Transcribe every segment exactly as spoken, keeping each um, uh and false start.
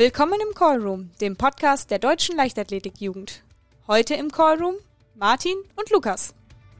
Willkommen im Callroom, dem Podcast der Deutschen Leichtathletik-Jugend. Heute im Callroom Martin und Lukas.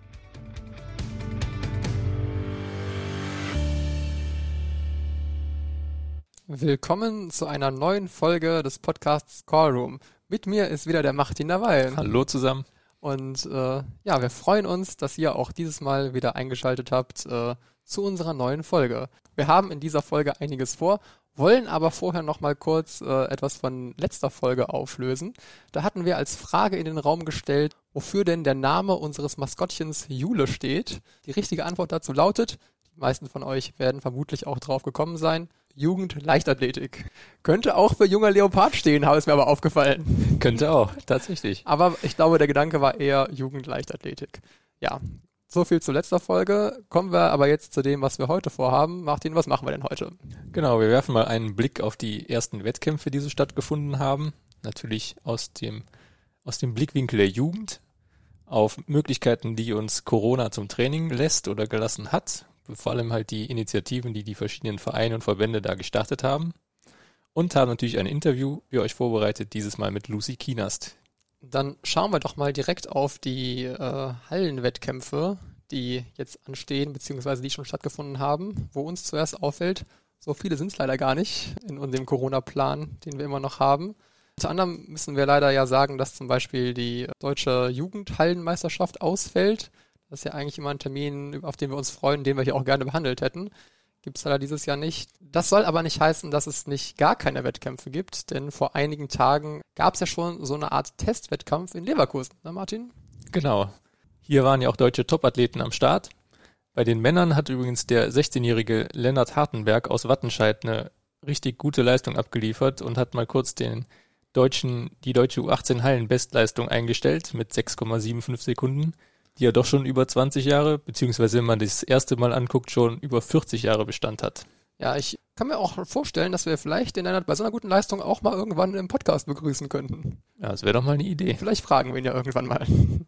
Willkommen zu einer neuen Folge des Podcasts Callroom. Mit mir ist wieder der Martin dabei. Hallo zusammen. Und äh, ja, wir freuen uns, dass ihr auch dieses Mal wieder eingeschaltet habt äh, zu unserer neuen Folge. Wir haben in dieser Folge einiges vor, wollen aber vorher noch mal kurz äh, etwas von letzter Folge auflösen. Da hatten wir als Frage in den Raum gestellt, wofür denn der Name unseres Maskottchens Jule steht. Die richtige Antwort dazu lautet, die meisten von euch werden vermutlich auch drauf gekommen sein, Jugend-Leichtathletik. Könnte auch für junger Leopard stehen, habe es mir aber aufgefallen. Könnte auch, tatsächlich. Aber ich glaube, der Gedanke war eher Jugend-Leichtathletik. Ja, so viel zu letzter Folge. Kommen wir aber jetzt zu dem, was wir heute vorhaben. Martin, was machen wir denn heute? Genau, wir werfen mal einen Blick auf die ersten Wettkämpfe, die so stattgefunden haben. Natürlich aus dem, aus dem Blickwinkel der Jugend, auf Möglichkeiten, die uns Corona zum Training lässt oder gelassen hat. Vor allem halt die Initiativen, die die verschiedenen Vereine und Verbände da gestartet haben. Und haben natürlich ein Interview für euch vorbereitet, dieses Mal mit Lucy Kienast. Dann schauen wir doch mal direkt auf die äh, Hallenwettkämpfe, die jetzt anstehen, beziehungsweise die schon stattgefunden haben. Wo uns zuerst auffällt, so viele sind es leider gar nicht in unserem Corona-Plan, den wir immer noch haben. Unter anderem müssen wir leider ja sagen, dass zum Beispiel die deutsche Jugendhallenmeisterschaft ausfällt. Das ist ja eigentlich immer ein Termin, auf den wir uns freuen, den wir hier auch gerne behandelt hätten. Gibt es leider dieses Jahr nicht. Das soll aber nicht heißen, dass es nicht gar keine Wettkämpfe gibt, denn vor einigen Tagen gab es ja schon so eine Art Testwettkampf in Leverkusen, ne Martin? Genau. Hier waren ja auch deutsche Topathleten am Start. Bei den Männern hat übrigens der sechzehnjährige Lennart Hartenberg aus Wattenscheid eine richtig gute Leistung abgeliefert und hat mal kurz den deutschen, die deutsche U achtzehn Hallenbestleistung eingestellt mit sechs Komma fünfundsiebzig Sekunden. Die ja doch schon über zwanzig Jahre, beziehungsweise wenn man das erste Mal anguckt, schon über vierzig Jahre Bestand hat. Ja, ich kann mir auch vorstellen, dass wir vielleicht den Lennart bei so einer guten Leistung auch mal irgendwann im Podcast begrüßen könnten. Ja, das wäre doch mal eine Idee. Vielleicht fragen wir ihn ja irgendwann mal.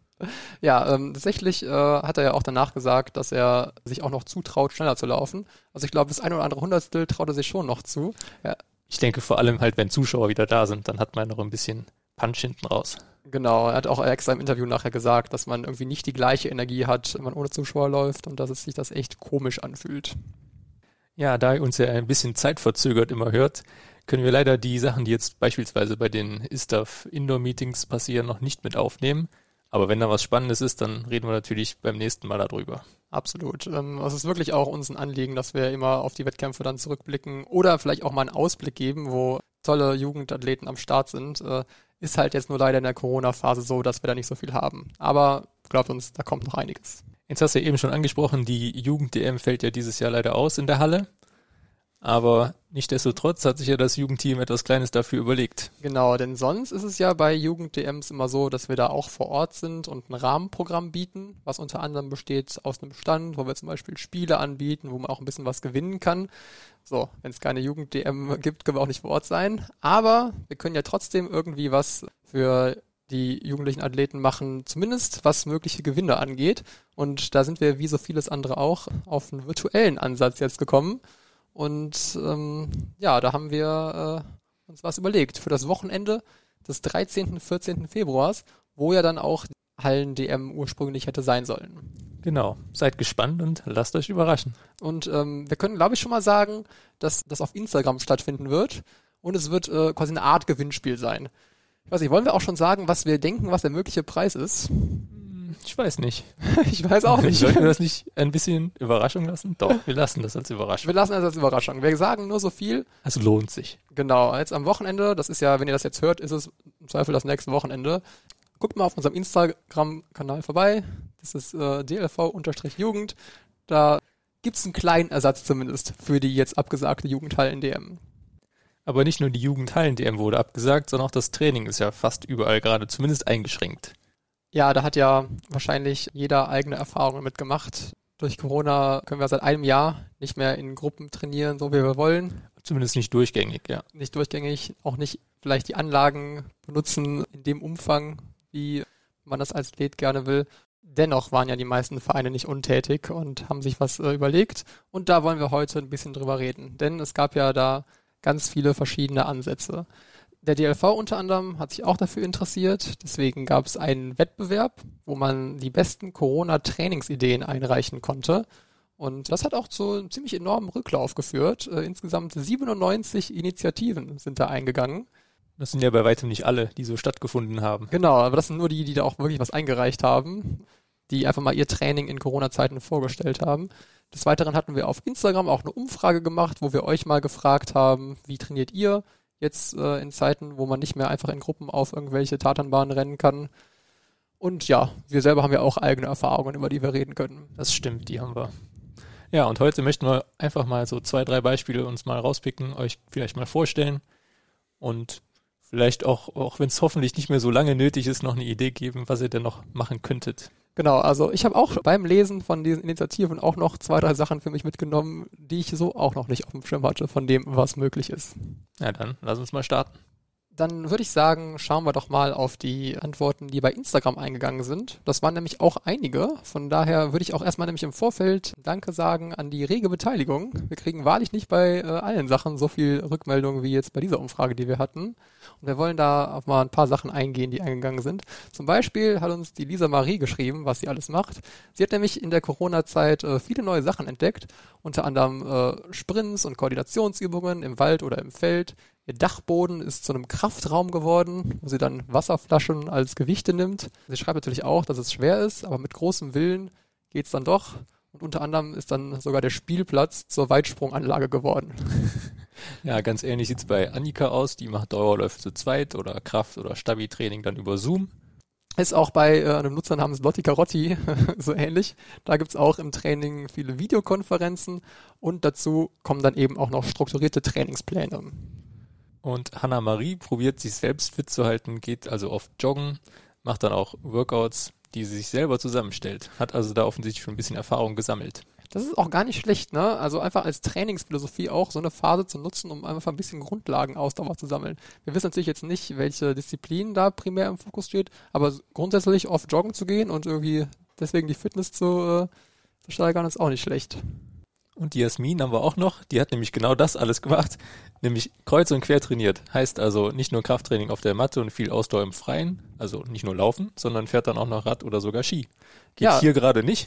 Ja, ähm, tatsächlich äh, hat er ja auch danach gesagt, dass er sich auch noch zutraut, schneller zu laufen. Also ich glaube, das eine oder andere Hundertstel traut er sich schon noch zu. Ja. Ich denke vor allem halt, wenn Zuschauer wieder da sind, dann hat man noch ein bisschen Punch hinten raus. Genau, er hat auch extra im Interview nachher gesagt, dass man irgendwie nicht die gleiche Energie hat, wenn man ohne Zuschauer läuft und dass es sich das echt komisch anfühlt. Ja, da ihr uns ja ein bisschen zeitverzögert immer hört, können wir leider die Sachen, die jetzt beispielsweise bei den I S T A F Indoor-Meetings passieren, noch nicht mit aufnehmen. Aber wenn da was Spannendes ist, dann reden wir natürlich beim nächsten Mal darüber. Absolut. Ähm, es ist wirklich auch uns ein Anliegen, dass wir immer auf die Wettkämpfe dann zurückblicken oder vielleicht auch mal einen Ausblick geben, wo tolle Jugendathleten am Start sind. Äh, ist halt jetzt nur leider in der Corona-Phase so, dass wir da nicht so viel haben. Aber glaubt uns, da kommt noch einiges. Jetzt hast du ja eben schon angesprochen, die Jugend-D M fällt ja dieses Jahr leider aus in der Halle. Aber nichtsdestotrotz hat sich ja das Jugendteam etwas Kleines dafür überlegt. Genau, denn sonst ist es ja bei Jugend-D Ms immer so, dass wir da auch vor Ort sind und ein Rahmenprogramm bieten, was unter anderem besteht aus einem Stand, wo wir zum Beispiel Spiele anbieten, wo man auch ein bisschen was gewinnen kann. So, wenn es keine Jugend-D M gibt, können wir auch nicht vor Ort sein. Aber wir können ja trotzdem irgendwie was für die jugendlichen Athleten machen, zumindest was mögliche Gewinne angeht. Und da sind wir, wie so vieles andere auch, auf einen virtuellen Ansatz jetzt gekommen. Und ähm, ja, da haben wir äh, uns was überlegt für das Wochenende des dreizehnten und vierzehnten Februars, wo ja dann auch Hallen-D M ursprünglich hätte sein sollen. Genau, seid gespannt und lasst euch überraschen. Und ähm, wir können, glaube ich, schon mal sagen, dass das auf Instagram stattfinden wird und es wird äh, quasi eine Art Gewinnspiel sein. Ich weiß nicht, wollen wir auch schon sagen, was wir denken, was der mögliche Preis ist? Ich weiß nicht. Ich weiß auch nicht. Sollten wir das nicht ein bisschen Überraschung lassen? Doch, wir lassen das als Überraschung. Wir lassen das als Überraschung. Wir sagen nur so viel. Es lohnt sich. Genau, jetzt am Wochenende, das ist ja, wenn ihr das jetzt hört, ist es im Zweifel das nächste Wochenende. Guckt mal auf unserem Instagram-Kanal vorbei. Das ist äh, D L V-Jugend. Da gibt's einen kleinen Ersatz zumindest für die jetzt abgesagte Jugendhallen-D M. Aber nicht nur die Jugendhallen-D M wurde abgesagt, sondern auch das Training ist ja fast überall gerade zumindest eingeschränkt. Ja, da hat ja wahrscheinlich jeder eigene Erfahrungen mitgemacht. Durch Corona können wir seit einem Jahr nicht mehr in Gruppen trainieren, so wie wir wollen. Zumindest nicht durchgängig, ja. Nicht durchgängig, auch nicht vielleicht die Anlagen benutzen in dem Umfang, wie man das als Athlet gerne will. Dennoch waren ja die meisten Vereine nicht untätig und haben sich was äh, überlegt. Und da wollen wir heute ein bisschen drüber reden. Denn es gab ja da ganz viele verschiedene Ansätze. Der D L V unter anderem hat sich auch dafür interessiert. Deswegen gab es einen Wettbewerb, wo man die besten Corona-Trainingsideen einreichen konnte. Und das hat auch zu einem ziemlich enormen Rücklauf geführt. Äh, insgesamt siebenundneunzig Initiativen sind da eingegangen. Das sind ja bei weitem nicht alle, die so stattgefunden haben. Genau, aber das sind nur die, die da auch wirklich was eingereicht haben, die einfach mal ihr Training in Corona-Zeiten vorgestellt haben. Des Weiteren hatten wir auf Instagram auch eine Umfrage gemacht, wo wir euch mal gefragt haben, wie trainiert ihr jetzt äh, in Zeiten, wo man nicht mehr einfach in Gruppen auf irgendwelche Tatanbahnen rennen kann. Und ja, wir selber haben ja auch eigene Erfahrungen, über die wir reden können. Das stimmt, die haben wir. Ja, und heute möchten wir einfach mal so zwei, drei Beispiele uns mal rauspicken, euch vielleicht mal vorstellen und vielleicht auch, auch wenn es hoffentlich nicht mehr so lange nötig ist, noch eine Idee geben, was ihr denn noch machen könntet. Genau, also ich habe auch beim Lesen von diesen Initiativen auch noch zwei, drei Sachen für mich mitgenommen, die ich so auch noch nicht auf dem Schirm hatte, von dem, was möglich ist. Ja, dann lass uns mal starten. Dann würde ich sagen, schauen wir doch mal auf die Antworten, die bei Instagram eingegangen sind. Das waren nämlich auch einige. Von daher würde ich auch erstmal nämlich im Vorfeld Danke sagen an die rege Beteiligung. Wir kriegen wahrlich nicht bei äh, allen Sachen so viel Rückmeldungen wie jetzt bei dieser Umfrage, die wir hatten. Und wir wollen da auf mal ein paar Sachen eingehen, die eingegangen sind. Zum Beispiel hat uns die Lisa Marie geschrieben, was sie alles macht. Sie hat nämlich in der Corona-Zeit äh, viele neue Sachen entdeckt. Unter anderem äh, Sprints und Koordinationsübungen im Wald oder im Feld. Ihr Dachboden ist zu einem Kraftraum geworden, wo sie dann Wasserflaschen als Gewichte nimmt. Sie schreibt natürlich auch, dass es schwer ist, aber mit großem Willen geht's dann doch. Und unter anderem ist dann sogar der Spielplatz zur Weitsprunganlage geworden. Ja, ganz ähnlich sieht's bei Annika aus. Die macht Dauerläufe zu zweit oder Kraft- oder Stabi-Training dann über Zoom. Ist auch bei äh, einem Nutzer namens Lotti Carotti so ähnlich. Da gibt's auch im Training viele Videokonferenzen und dazu kommen dann eben auch noch strukturierte Trainingspläne. Und Hanna-Marie probiert sich selbst fit zu halten, geht also oft joggen, macht dann auch Workouts, die sie sich selber zusammenstellt. Hat also da offensichtlich schon ein bisschen Erfahrung gesammelt. Das ist auch gar nicht schlecht, ne? Also einfach als Trainingsphilosophie auch so eine Phase zu nutzen, um einfach ein bisschen Grundlagenausdauer zu sammeln. Wir wissen natürlich jetzt nicht, welche Disziplin da primär im Fokus steht, aber grundsätzlich oft joggen zu gehen und irgendwie deswegen die Fitness zu, äh, zu steigern, ist auch nicht schlecht. Und die Jasmin haben wir auch noch, die hat nämlich genau das alles gemacht, nämlich kreuz und quer trainiert. Heißt also nicht nur Krafttraining auf der Matte und viel Ausdauer im Freien, also nicht nur laufen, sondern fährt dann auch noch Rad oder sogar Ski. Geht ja hier gerade nicht.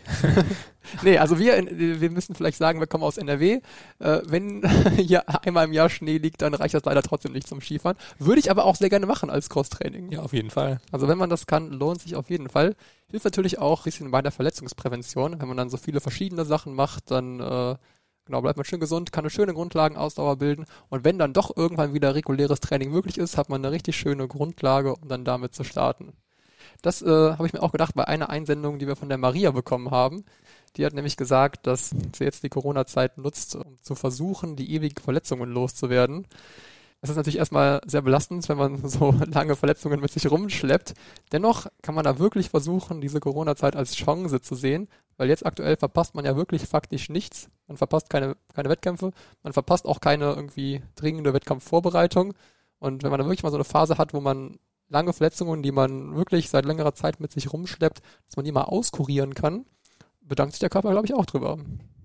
Nee, also wir, wir müssen vielleicht sagen, wir kommen aus N R W. Äh, wenn hier einmal im Jahr Schnee liegt, dann reicht das leider trotzdem nicht zum Skifahren. Würde ich aber auch sehr gerne machen als Crosstraining. Ja, auf jeden Fall. Also wenn man das kann, lohnt sich auf jeden Fall. Hilft natürlich auch ein bisschen bei der Verletzungsprävention. Wenn man dann so viele verschiedene Sachen macht, dann äh, genau bleibt man schön gesund, kann eine schöne Grundlagenausdauer bilden. Und wenn dann doch irgendwann wieder reguläres Training möglich ist, hat man eine richtig schöne Grundlage, um dann damit zu starten. Das äh, habe ich mir auch gedacht bei einer Einsendung, die wir von der Maria bekommen haben. Die hat nämlich gesagt, dass sie jetzt die Corona-Zeit nutzt, um zu versuchen, die ewigen Verletzungen loszuwerden. Das ist natürlich erstmal sehr belastend, wenn man so lange Verletzungen mit sich rumschleppt. Dennoch kann man da wirklich versuchen, diese Corona-Zeit als Chance zu sehen, weil jetzt aktuell verpasst man ja wirklich faktisch nichts. Man verpasst keine, keine Wettkämpfe, man verpasst auch keine irgendwie dringende Wettkampfvorbereitung. Und wenn man da wirklich mal so eine Phase hat, wo man lange Verletzungen, die man wirklich seit längerer Zeit mit sich rumschleppt, dass man die mal auskurieren kann, bedankt sich der Körper, glaube ich, auch drüber.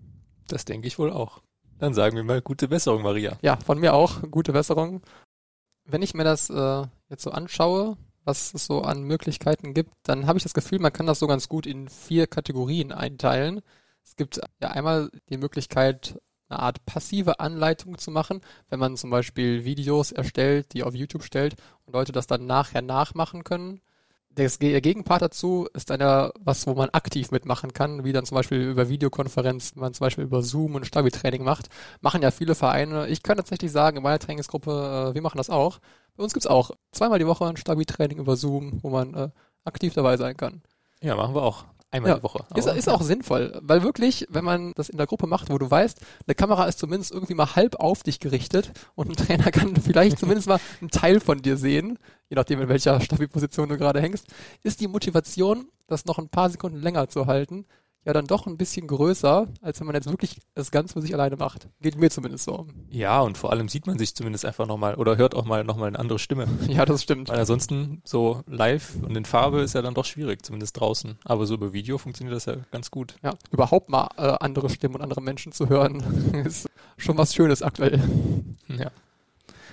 Das denke ich wohl auch. Dann sagen wir mal gute Besserung, Maria. Ja, von mir auch gute Besserung. Wenn ich mir das äh, jetzt so anschaue, was es so an Möglichkeiten gibt, dann habe ich das Gefühl, man kann das so ganz gut in vier Kategorien einteilen. Es gibt ja einmal die Möglichkeit, eine Art passive Anleitung zu machen, wenn man zum Beispiel Videos erstellt, die auf YouTube stellt und Leute das dann nachher nachmachen können. Der Gegenpart dazu ist dann ja was, wo man aktiv mitmachen kann, wie dann zum Beispiel über Videokonferenz, wenn man zum Beispiel über Zoom und Stabi-Training macht, machen ja viele Vereine. Ich kann tatsächlich sagen, in meiner Trainingsgruppe, äh, wir machen das auch. Bei uns gibt's auch zweimal die Woche ein Stabi-Training über Zoom, wo man äh, aktiv dabei sein kann. Ja, machen wir auch. Einmal ja, die Woche. Ist, ist auch sinnvoll, weil wirklich, wenn man das in der Gruppe macht, wo du weißt, eine Kamera ist zumindest irgendwie mal halb auf dich gerichtet und ein Trainer kann vielleicht zumindest mal einen Teil von dir sehen, je nachdem in welcher Stabi-Position du gerade hängst, ist die Motivation, das noch ein paar Sekunden länger zu halten, ja dann doch ein bisschen größer, als wenn man jetzt wirklich das Ganze für sich alleine macht. Geht mir zumindest so. Ja, und vor allem sieht man sich zumindest einfach nochmal oder hört auch mal nochmal eine andere Stimme. Ja, das stimmt. Weil ansonsten so live und in Farbe ist ja dann doch schwierig, zumindest draußen. Aber so über Video funktioniert das ja ganz gut. Ja, überhaupt mal äh, andere Stimmen und andere Menschen zu hören, ist schon was Schönes aktuell. Ja.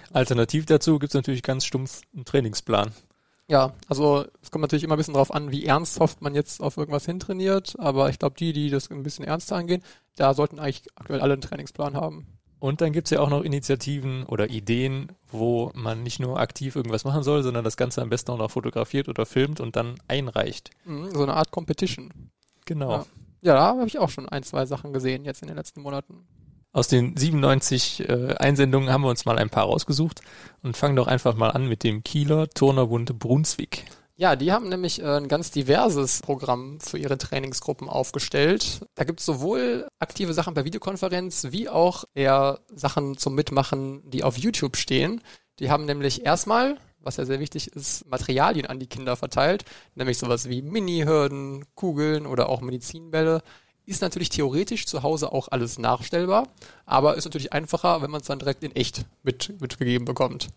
Alternativ dazu gibt es natürlich ganz stumpf einen Trainingsplan. Ja, also es kommt natürlich immer ein bisschen drauf an, wie ernsthaft man jetzt auf irgendwas hintrainiert, aber ich glaube, die, die das ein bisschen ernster angehen, da sollten eigentlich aktuell alle einen Trainingsplan haben. Und dann gibt's ja auch noch Initiativen oder Ideen, wo man nicht nur aktiv irgendwas machen soll, sondern das Ganze am besten auch noch fotografiert oder filmt und dann einreicht. Mhm, so eine Art Competition. Genau. Ja, ja, da habe ich auch schon ein, zwei Sachen gesehen jetzt in den letzten Monaten. Aus den siebenundneunzig äh, Einsendungen haben wir uns mal ein paar rausgesucht und fangen doch einfach mal an mit dem Kieler Turnerbund Brunswick. Ja, die haben nämlich äh, ein ganz diverses Programm für ihre Trainingsgruppen aufgestellt. Da gibt es sowohl aktive Sachen per Videokonferenz, wie auch eher Sachen zum Mitmachen, die auf YouTube stehen. Die haben nämlich erstmal, was ja sehr wichtig ist, Materialien an die Kinder verteilt, nämlich sowas wie Mini-Hürden, Kugeln oder auch Medizinbälle. Ist natürlich theoretisch zu Hause auch alles nachstellbar, aber ist natürlich einfacher, wenn man es dann direkt in echt mit, mitgegeben bekommt.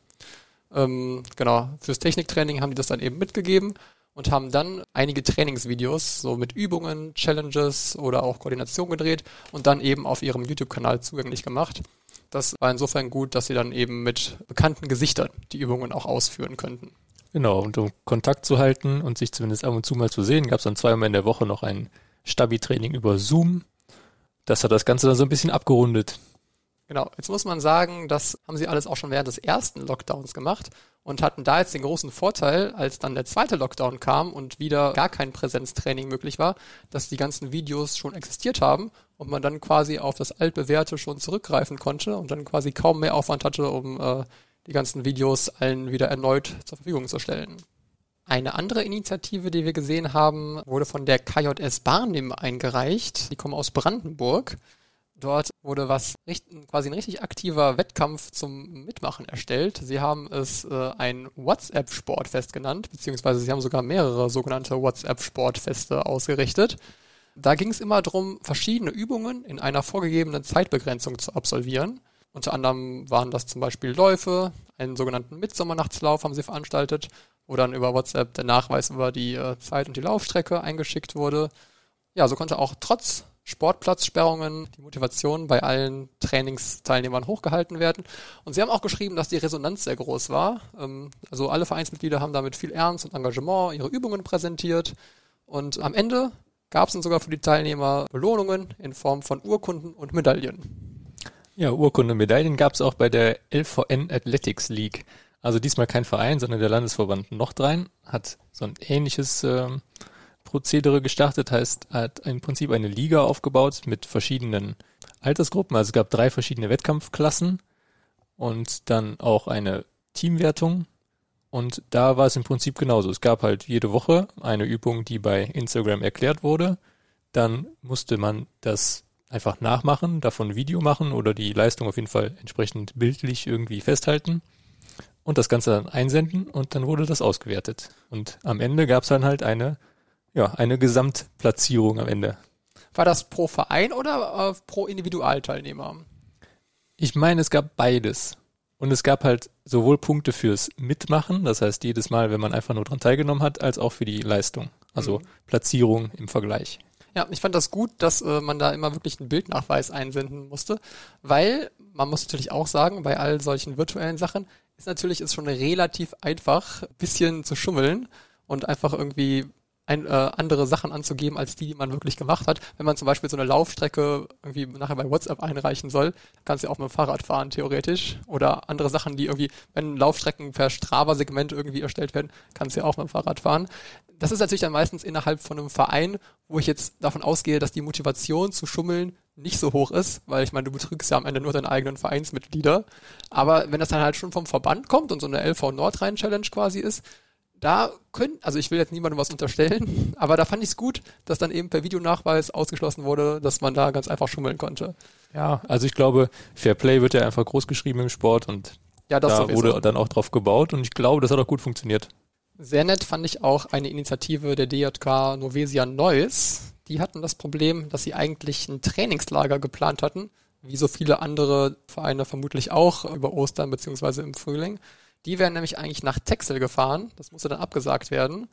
Ähm, genau, fürs Techniktraining haben die das dann eben mitgegeben und haben dann einige Trainingsvideos so mit Übungen, Challenges oder auch Koordination gedreht und dann eben auf ihrem YouTube-Kanal zugänglich gemacht. Das war insofern gut, dass sie dann eben mit bekannten Gesichtern die Übungen auch ausführen könnten. Genau, und um Kontakt zu halten und sich zumindest ab und zu mal zu sehen, gab es dann zweimal in der Woche noch ein Stabi-Training über Zoom. Das hat das Ganze dann so ein bisschen abgerundet. Genau, jetzt muss man sagen, das haben sie alles auch schon während des ersten Lockdowns gemacht und hatten da jetzt den großen Vorteil, als dann der zweite Lockdown kam und wieder gar kein Präsenztraining möglich war, dass die ganzen Videos schon existiert haben und man dann quasi auf das altbewährte schon zurückgreifen konnte und dann quasi kaum mehr Aufwand hatte, um äh, die ganzen Videos allen wieder erneut zur Verfügung zu stellen. Eine andere Initiative, die wir gesehen haben, wurde von der K J S Barnim eingereicht. Die kommen aus Brandenburg. Dort wurde was quasi ein richtig aktiver Wettkampf zum Mitmachen erstellt. Sie haben es äh, ein WhatsApp-Sportfest genannt, beziehungsweise sie haben sogar mehrere sogenannte WhatsApp-Sportfeste ausgerichtet. Da ging es immer darum, verschiedene Übungen in einer vorgegebenen Zeitbegrenzung zu absolvieren. Unter anderem waren das zum Beispiel Läufe, einen sogenannten Mittsommernachtslauf haben sie veranstaltet, wo dann über WhatsApp der Nachweis über die äh, Zeit und die Laufstrecke eingeschickt wurde. Ja, so konnte auch trotz Sportplatzsperrungen die Motivation bei allen Trainingsteilnehmern hochgehalten werden. Und sie haben auch geschrieben, dass die Resonanz sehr groß war. Ähm, also alle Vereinsmitglieder haben damit viel Ernst und Engagement ihre Übungen präsentiert. Und am Ende gab es dann sogar für die Teilnehmer Belohnungen in Form von Urkunden und Medaillen. Ja, Urkunden und Medaillen gab es auch bei der L V N Athletics League. Also diesmal kein Verein, sondern der Landesverband Nordrhein hat so ein ähnliches ähm, Prozedere gestartet, heißt, hat im Prinzip eine Liga aufgebaut mit verschiedenen Altersgruppen. Also es gab drei verschiedene Wettkampfklassen und dann auch eine Teamwertung. Und da war es im Prinzip genauso. Es gab halt jede Woche eine Übung, die bei Instagram erklärt wurde. Dann musste man das einfach nachmachen, davon ein Video machen oder die Leistung auf jeden Fall entsprechend bildlich irgendwie festhalten und das Ganze dann einsenden und dann wurde das ausgewertet. Und am Ende gab es dann halt eine Ja, eine Gesamtplatzierung am Ende. War das pro Verein oder äh, pro Individualteilnehmer? Ich meine, es gab beides. Und es gab halt sowohl Punkte fürs Mitmachen, das heißt jedes Mal, wenn man einfach nur dran teilgenommen hat, als auch für die Leistung. Also mhm. Platzierung im Vergleich. Ja, ich fand das gut, dass äh, man da immer wirklich einen Bildnachweis einsenden musste, weil man muss natürlich auch sagen, bei all solchen virtuellen Sachen ist natürlich ist schon relativ einfach, ein bisschen zu schummeln und einfach irgendwie ein, äh, andere Sachen anzugeben, als die, die man wirklich gemacht hat. Wenn man zum Beispiel so eine Laufstrecke irgendwie nachher bei WhatsApp einreichen soll, kannst du ja auch mit dem Fahrrad fahren, theoretisch. Oder andere Sachen, die irgendwie, wenn Laufstrecken per Strava-Segment irgendwie erstellt werden, kannst du ja auch mit dem Fahrrad fahren. Das ist natürlich dann meistens innerhalb von einem Verein, wo ich jetzt davon ausgehe, dass die Motivation zu schummeln nicht so hoch ist, weil ich meine, du betrügst ja am Ende nur deine eigenen Vereinsmitglieder. Aber wenn das dann halt schon vom Verband kommt und so eine L V Nordrhein-Challenge quasi ist, da können, also ich will jetzt niemandem was unterstellen, aber da fand ich es gut, dass dann eben per Videonachweis ausgeschlossen wurde, dass man da ganz einfach schummeln konnte. Ja, also ich glaube, Fair Play wird ja einfach groß geschrieben im Sport und ja, das da sowieso. Wurde dann auch drauf gebaut und ich glaube, das hat auch gut funktioniert. Sehr nett fand ich auch eine Initiative der D J K Novesia Neuss. Die hatten das Problem, dass sie eigentlich ein Trainingslager geplant hatten, wie so viele andere Vereine vermutlich auch über Ostern beziehungsweise im Frühling. Die wären nämlich eigentlich nach Texel gefahren. Das musste dann abgesagt werden.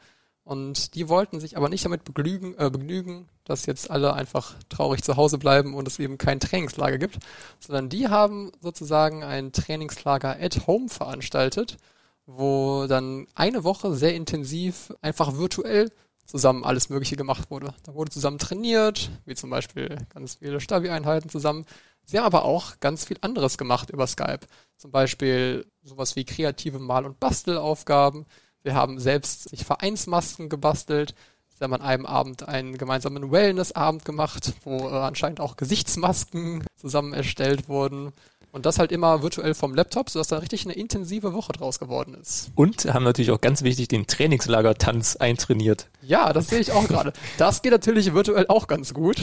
Und die wollten sich aber nicht damit begnügen, äh, begnügen, dass jetzt alle einfach traurig zu Hause bleiben und es eben kein Trainingslager gibt, sondern die haben sozusagen ein Trainingslager at home veranstaltet, wo dann eine Woche sehr intensiv einfach virtuell zusammen alles Mögliche gemacht wurde. Da wurde zusammen trainiert, wie zum Beispiel ganz viele Stabi-Einheiten zusammen. Sie haben aber auch ganz viel anderes gemacht über Skype. Zum Beispiel sowas wie kreative Mal- und Bastelaufgaben. Wir haben selbst sich Vereinsmasken gebastelt. Sie haben an einem Abend einen gemeinsamen Wellness-Abend gemacht, wo äh, anscheinend auch Gesichtsmasken zusammen erstellt wurden. Und das halt immer virtuell vom Laptop, sodass da richtig eine intensive Woche draus geworden ist. Und haben natürlich auch ganz wichtig den Trainingslagertanz eintrainiert. Ja, das sehe ich auch gerade. Das geht natürlich virtuell auch ganz gut.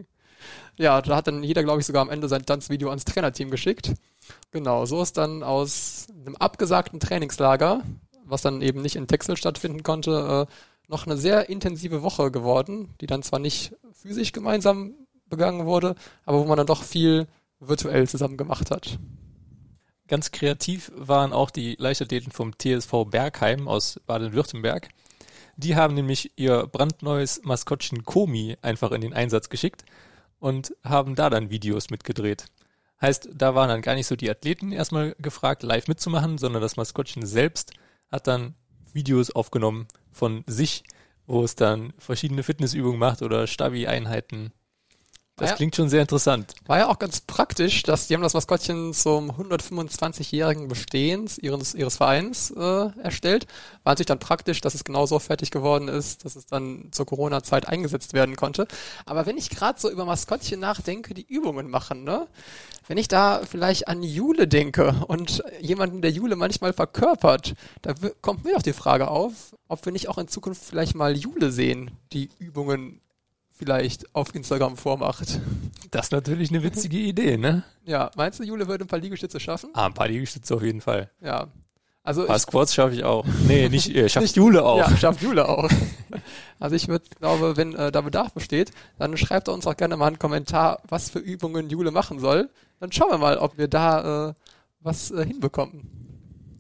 Ja, da hat dann jeder, glaube ich, sogar am Ende sein Tanzvideo ans Trainerteam geschickt. Genau, so ist dann aus einem abgesagten Trainingslager, was dann eben nicht in Texel stattfinden konnte, äh, noch eine sehr intensive Woche geworden, die dann zwar nicht physisch gemeinsam begangen wurde, aber wo man dann doch viel virtuell zusammen gemacht hat. Ganz kreativ waren auch die Leichtathleten vom T S V Bergheim aus Baden-Württemberg. Die haben nämlich ihr brandneues Maskottchen Komi einfach in den Einsatz geschickt und haben da dann Videos mitgedreht. Heißt, da waren dann gar nicht so die Athleten erstmal gefragt, live mitzumachen, sondern das Maskottchen selbst hat dann Videos aufgenommen von sich, wo es dann verschiedene Fitnessübungen macht oder Stabi-Einheiten. Das ja. klingt schon sehr interessant. War ja auch ganz praktisch, dass die haben das Maskottchen zum hundertfünfundzwanzigjährigen Bestehens ihres, ihres Vereins äh, erstellt. War natürlich dann praktisch, dass es genau so fertig geworden ist, dass es dann zur Corona-Zeit eingesetzt werden konnte. Aber wenn ich gerade so über Maskottchen nachdenke, die Übungen machen, ne? Wenn ich da vielleicht an Jule denke und jemanden, der Jule manchmal verkörpert, da w- kommt mir doch die Frage auf, ob wir nicht auch in Zukunft vielleicht mal Jule sehen, die Übungen vielleicht auf Instagram vormacht. Das ist natürlich eine witzige Idee, ne? Ja, meinst du, Jule würde ein paar Liegestütze schaffen? Ah, ein paar Liegestütze auf jeden Fall. Ja. Also ein paar ich, Squats schaffe ich auch. Nee, nicht, äh, schafft Jule auch. Ja, schafft Jule auch. Also ich würde, glaube, wenn äh, da Bedarf besteht, dann schreibt er uns auch gerne mal einen Kommentar, was für Übungen Jule machen soll. Dann schauen wir mal, ob wir da äh, was äh, hinbekommen.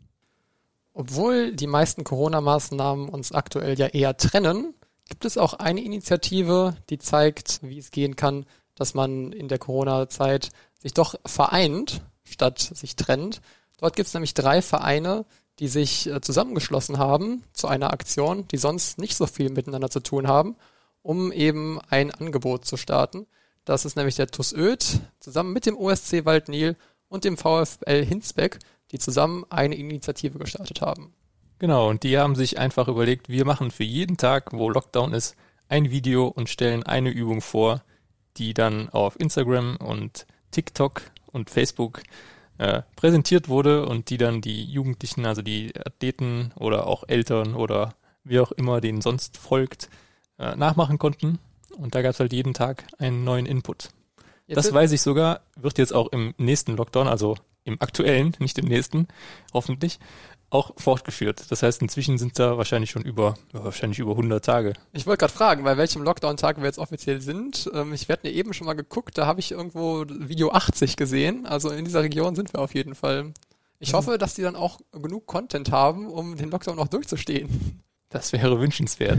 Obwohl die meisten Corona-Maßnahmen uns aktuell ja eher trennen, gibt es auch eine Initiative, die zeigt, wie es gehen kann, dass man in der Corona-Zeit sich doch vereint, statt sich trennt. Dort gibt es nämlich drei Vereine, die sich äh, zusammengeschlossen haben zu einer Aktion, die sonst nicht so viel miteinander zu tun haben, um eben ein Angebot zu starten. Das ist nämlich der T U S Öd zusammen mit dem O S C Waldnil und dem VfL Hinsbeck, die zusammen eine Initiative gestartet haben. Genau, und die haben sich einfach überlegt, wir machen für jeden Tag, wo Lockdown ist, ein Video und stellen eine Übung vor, die dann auf Instagram und TikTok und Facebook äh, präsentiert wurde und die dann die Jugendlichen, also die Athleten oder auch Eltern oder wie auch immer denen sonst folgt, äh, nachmachen konnten. Und da gab es halt jeden Tag einen neuen Input. Jetzt das weiß ich sogar, wird jetzt auch im nächsten Lockdown, also im aktuellen, nicht im nächsten, hoffentlich, auch fortgeführt. Das heißt, inzwischen sind da wahrscheinlich schon über, wahrscheinlich über hundert Tage. Ich wollte gerade fragen, bei welchem Lockdown-Tag wir jetzt offiziell sind. Ähm, ich werde mir eben schon mal geguckt, da habe ich irgendwo Video achtzig gesehen. Also in dieser Region sind wir auf jeden Fall. Ich mhm. hoffe, dass die dann auch genug Content haben, um den Lockdown noch durchzustehen. Das wäre wünschenswert.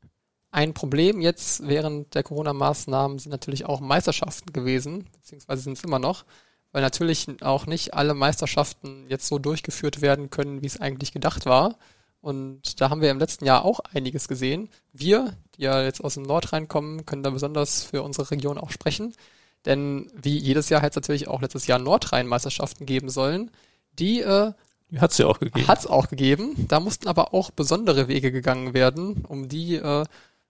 Ein Problem jetzt während der Corona-Maßnahmen sind natürlich auch Meisterschaften gewesen, beziehungsweise sind es immer noch, weil natürlich auch nicht alle Meisterschaften jetzt so durchgeführt werden können, wie es eigentlich gedacht war. Und da haben wir im letzten Jahr auch einiges gesehen. Wir, die ja jetzt aus dem Nordrhein kommen, können da besonders für unsere Region auch sprechen. Denn wie jedes Jahr hat es natürlich auch letztes Jahr Nordrhein-Meisterschaften geben sollen. Die äh, hat es ja auch gegeben. Hat es auch gegeben. Da mussten aber auch besondere Wege gegangen werden, um die äh,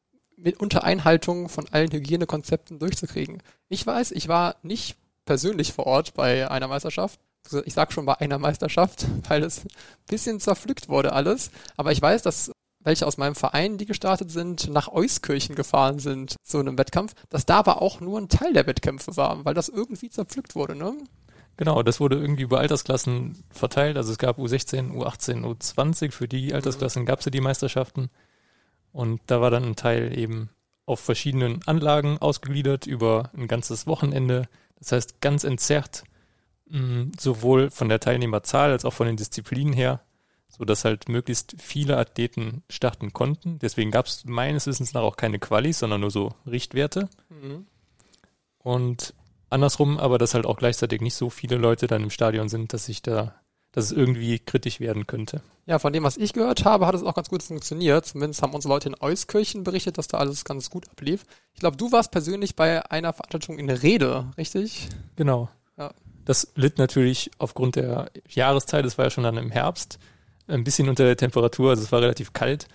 mit unter Einhaltung von allen Hygienekonzepten durchzukriegen. Ich weiß, ich war nicht persönlich vor Ort bei einer Meisterschaft. Ich sag schon bei einer Meisterschaft, weil es ein bisschen zerpflückt wurde alles. Aber ich weiß, dass welche aus meinem Verein, die gestartet sind, nach Euskirchen gefahren sind zu einem Wettkampf, dass da aber auch nur ein Teil der Wettkämpfe war, weil das irgendwie zerpflückt wurde, ne? Genau, das wurde irgendwie über Altersklassen verteilt. Also es gab U sechzehn, U achtzehn, U zwanzig. Für die Altersklassen gab es ja die Meisterschaften. Und da war dann ein Teil eben auf verschiedenen Anlagen ausgegliedert über ein ganzes Wochenende. Das heißt, ganz entzerrt, mh, sowohl von der Teilnehmerzahl als auch von den Disziplinen her, sodass halt möglichst viele Athleten starten konnten. Deswegen gab es meines Wissens nach auch keine Qualis, sondern nur so Richtwerte. Mhm. Und andersrum, aber dass halt auch gleichzeitig nicht so viele Leute dann im Stadion sind, dass sich da, dass es irgendwie kritisch werden könnte. Ja, von dem, was ich gehört habe, hat es auch ganz gut funktioniert. Zumindest haben unsere Leute in Euskirchen berichtet, dass da alles ganz gut ablief. Ich glaube, du warst persönlich bei einer Veranstaltung in Rede, richtig? Genau. Ja. Das litt natürlich aufgrund der Jahreszeit, es war ja schon dann im Herbst, ein bisschen unter der Temperatur, also es war relativ kalt.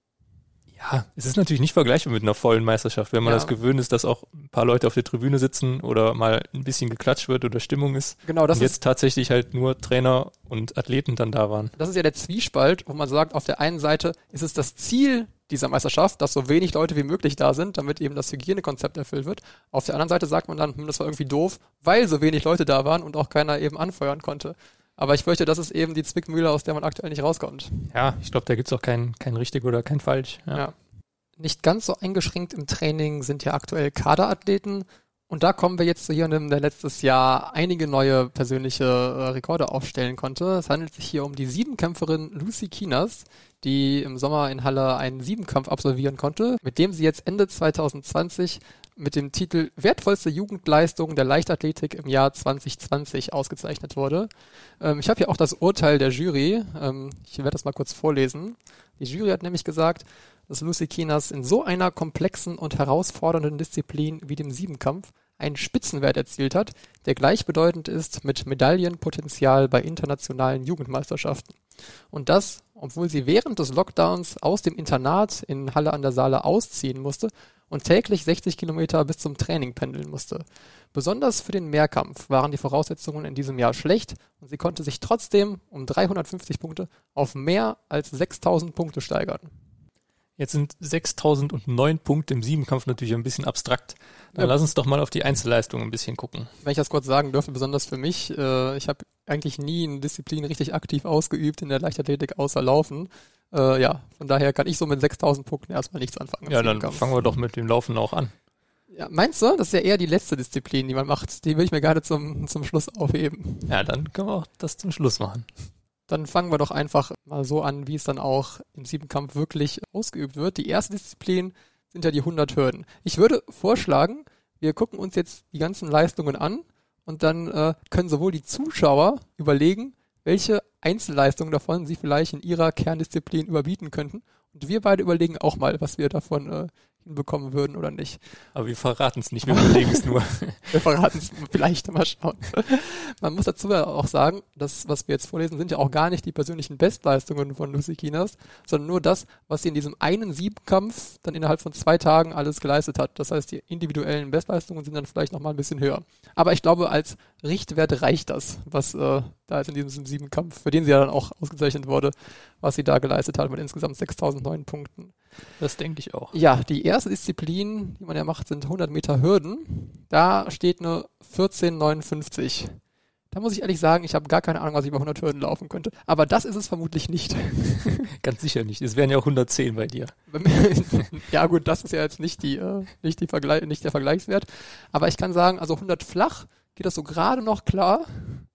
Ja, es ist natürlich nicht vergleichbar mit einer vollen Meisterschaft, wenn man ja. das gewöhnt ist, dass auch ein paar Leute auf der Tribüne sitzen oder mal ein bisschen geklatscht wird oder Stimmung ist. Genau, das und jetzt tatsächlich halt nur Trainer und Athleten dann da waren. Das ist ja der Zwiespalt, wo man sagt, auf der einen Seite ist es das Ziel dieser Meisterschaft, dass so wenig Leute wie möglich da sind, damit eben das Hygienekonzept erfüllt wird. Auf der anderen Seite sagt man dann, hm, das war irgendwie doof, weil so wenig Leute da waren und auch keiner eben anfeuern konnte. Aber ich fürchte, das ist eben die Zwickmühle, aus der man aktuell nicht rauskommt. Ja, ich glaube, da gibt's auch kein, kein richtig oder kein falsch. Ja. ja. Nicht ganz so eingeschränkt im Training sind ja aktuell Kaderathleten. Und da kommen wir jetzt zu jemandem, der letztes Jahr einige neue persönliche äh, Rekorde aufstellen konnte. Es handelt sich hier um die Siebenkämpferin Lucy Kinas, die im Sommer in Halle einen Siebenkampf absolvieren konnte, mit dem sie jetzt Ende zwanzig zwanzig mit dem Titel Wertvollste Jugendleistung der Leichtathletik im Jahr zwanzig zwanzig ausgezeichnet wurde. Ähm, ich habe hier auch das Urteil der Jury. Ähm, ich werde das mal kurz vorlesen. Die Jury hat nämlich gesagt, dass Lucy Kinas in so einer komplexen und herausfordernden Disziplin wie dem Siebenkampf einen Spitzenwert erzielt hat, der gleichbedeutend ist mit Medaillenpotenzial bei internationalen Jugendmeisterschaften. Und das, obwohl sie während des Lockdowns aus dem Internat in Halle an der Saale ausziehen musste und täglich sechzig Kilometer bis zum Training pendeln musste. Besonders für den Mehrkampf waren die Voraussetzungen in diesem Jahr schlecht und sie konnte sich trotzdem um dreihundertfünfzig Punkte auf mehr als sechstausend Punkte steigern. Jetzt sind sechstausendneun Punkte im Siebenkampf natürlich ein bisschen abstrakt. Dann ja. lass uns doch mal auf die Einzelleistung ein bisschen gucken. Wenn ich das kurz sagen dürfte, besonders für mich, äh, ich habe eigentlich nie eine Disziplin richtig aktiv ausgeübt in der Leichtathletik außer Laufen. Äh, ja, von daher kann ich so mit sechstausend Punkten erstmal nichts anfangen. Ja, dann fangen wir doch mit dem Laufen auch an. Ja, meinst du? Das ist ja eher die letzte Disziplin, die man macht. Die will ich mir gerne zum, zum Schluss aufheben. Ja, dann können wir auch das zum Schluss machen. Dann fangen wir doch einfach mal so an, wie es dann auch im Siebenkampf wirklich ausgeübt wird. Die erste Disziplin sind ja die hundert Hürden. Ich würde vorschlagen, wir gucken uns jetzt die ganzen Leistungen an und dann äh, können sowohl die Zuschauer überlegen, welche Einzelleistungen davon sie vielleicht in ihrer Kerndisziplin überbieten könnten. Und wir beide überlegen auch mal, was wir davon äh, hinbekommen würden oder nicht. Aber wir verraten es nicht, wir überlegen es nur. Wir verraten es vielleicht, mal schauen. Man muss dazu ja auch sagen, das, was wir jetzt vorlesen, sind ja auch gar nicht die persönlichen Bestleistungen von Lucy Kinas, sondern nur das, was sie in diesem einen Siebenkampf dann innerhalb von zwei Tagen alles geleistet hat. Das heißt, die individuellen Bestleistungen sind dann vielleicht nochmal ein bisschen höher. Aber ich glaube, als Richtwert reicht das, was äh, da ist in diesem Siebenkampf, für den sie ja dann auch ausgezeichnet wurde, was sie da geleistet hat mit insgesamt sechstausendneun Punkten. Das denke ich auch. Ja, die erste Disziplin, die man ja macht, sind hundert Meter Hürden. Da steht eine vierzehn neunundfünfzig. Da muss ich ehrlich sagen, ich habe gar keine Ahnung, was ich bei hundert Hürden laufen könnte. Aber das ist es vermutlich nicht. Ganz sicher nicht. Es wären ja auch hundertzehn bei dir. Ja gut, das ist ja jetzt nicht die, äh, nicht die Vergleich, nicht der Vergleichswert. Aber ich kann sagen, also hundert flach geht das so gerade noch klar.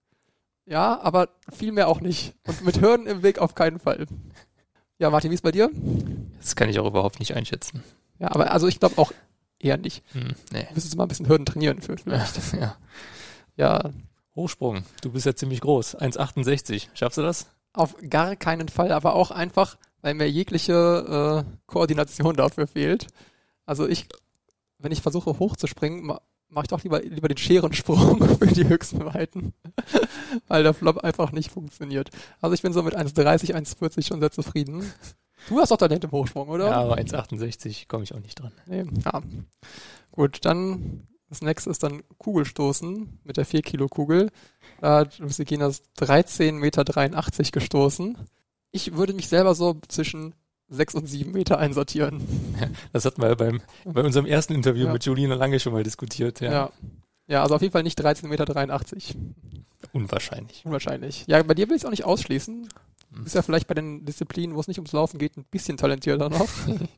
Ja, aber viel mehr auch nicht. Und mit Hürden im Weg auf keinen Fall. Ja, Martin, wie ist bei dir? Das kann ich auch überhaupt nicht einschätzen. Ja, aber also ich glaube auch eher nicht. Hm, nee. Du müsstest mal ein bisschen Hürden trainieren für vielleicht. Ja. Ja. Hochsprung. Du bist ja ziemlich groß. eins achtundsechzig. Schaffst du das? Auf gar keinen Fall, aber auch einfach, weil mir jegliche äh, Koordination dafür fehlt. Also ich, wenn ich versuche hochzuspringen, ma, mache ich doch lieber, lieber den Scherensprung für die höchsten Weiten, weil der Flop einfach nicht funktioniert. Also ich bin so mit eins dreißig, eins vierzig schon sehr zufrieden. Du hast doch Talent im Hochsprung, oder? Ja, aber eins achtundsechzig komme ich auch nicht dran. Nee, ja. Gut, dann das nächste ist dann Kugelstoßen mit der vier Kilo Kugel. Da hat Lucy Kinas dreizehn Meter dreiundachtzig gestoßen. Ich würde mich selber so zwischen sechs und sieben Meter einsortieren. Ja, das hatten wir ja beim, bei unserem ersten Interview ja. mit Julina Lange schon mal diskutiert. Ja. ja. Ja, also auf jeden Fall nicht dreizehn Meter dreiundachtzig. Unwahrscheinlich. Unwahrscheinlich. Ja, bei dir will ich es auch nicht ausschließen. Hm. Ist ja vielleicht bei den Disziplinen, wo es nicht ums Laufen geht, ein bisschen talentierter noch.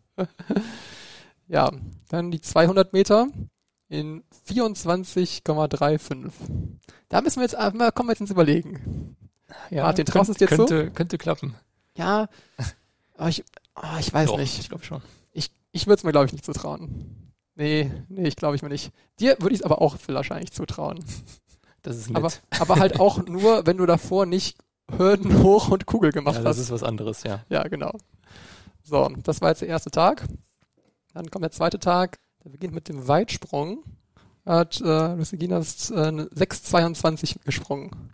Ja, dann die zweihundert Meter in vierundzwanzig Komma fünfunddreißig. Da müssen wir jetzt, kommen wir jetzt ins Überlegen. Ja, Martin, traust du es dir könnte, zu? Könnte klappen. Ja, aber ich, oh, ich weiß Doch, nicht. ich glaube schon. Ich, ich würde es mir, glaube ich, nicht zutrauen. Nee, nee, ich glaube ich mir nicht. Dir würde ich es aber auch wahrscheinlich zutrauen. Das ist nett. Aber, aber halt auch nur, wenn du davor nicht Hürden hoch und Kugel gemacht ja, das hast. ist was anderes, ja. Ja, genau. So, das war jetzt der erste Tag. Dann kommt der zweite Tag. Der beginnt mit dem Weitsprung. Da hat äh, Lucy Ginas äh, sechs Komma zweiundzwanzig gesprungen.